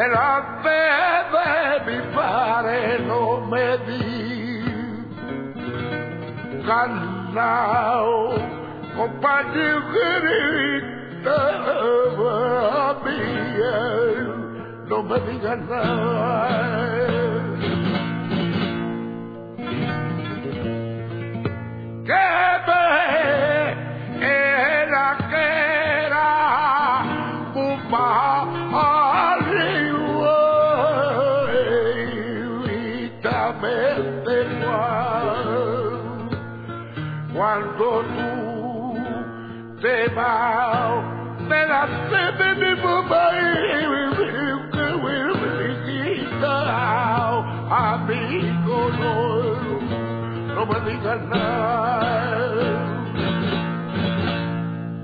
delante de mi padre no me digan nada, compañerita mía, no me digan nada. Que me era un marido evitamente cuando tú te vas delante de mi mamá amigo, no me digas nada.